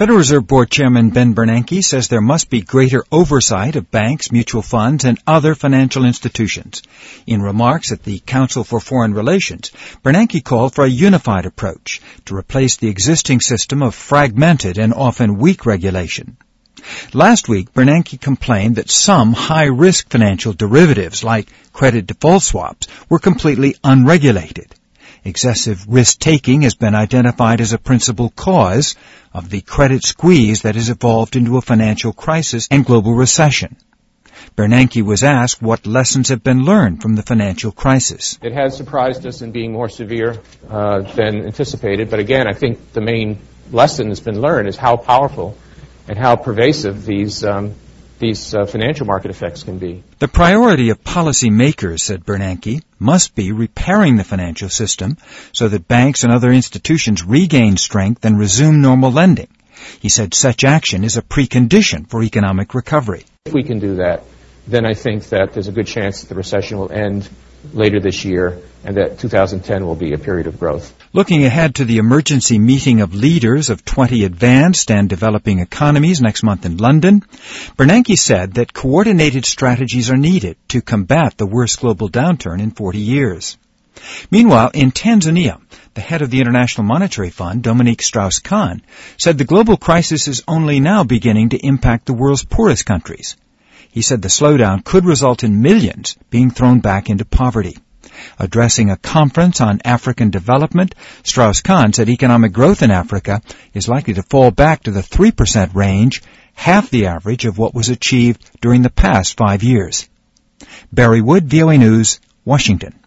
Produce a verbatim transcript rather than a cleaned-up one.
Federal Reserve Board Chairman Ben Bernanke says there must be greater oversight of banks, mutual funds, and other financial institutions. In remarks at the Council for Foreign Relations, Bernanke called for a unified approach to replace the existing system of fragmented and often weak regulation. Last week, Bernanke complained that some high-risk financial derivatives, like credit default swaps, were completely unregulated. Excessive risk-taking has been identified as a principal cause of the credit squeeze that has evolved into a financial crisis and global recession. Bernanke was asked what lessons have been learned from the financial crisis. It has surprised us in being more severe uh, than anticipated, but again, I think the main lesson that's been learned is how powerful and how pervasive these um, these uh, financial market effects can be. The priority of policymakers, said Bernanke, must be repairing the financial system so that banks and other institutions regain strength and resume normal lending. He said such action is a precondition for economic recovery. If we can do that, then I think that there's a good chance that the recession will end later this year and that two thousand ten will be a period of growth. Looking ahead to the emergency meeting of leaders of twenty advanced and developing economies next month in London, Bernanke said that coordinated strategies are needed to combat the worst global downturn in forty years. Meanwhile, in Tanzania, the head of the International Monetary Fund, Dominique Strauss-Kahn, said the global crisis is only now beginning to impact the world's poorest countries. He said the slowdown could result in millions being thrown back into poverty. Addressing a conference on African development, Strauss-Kahn said economic growth in Africa is likely to fall back to the three percent range, half the average of what was achieved during the past five years. Barry Wood, V O A News, Washington.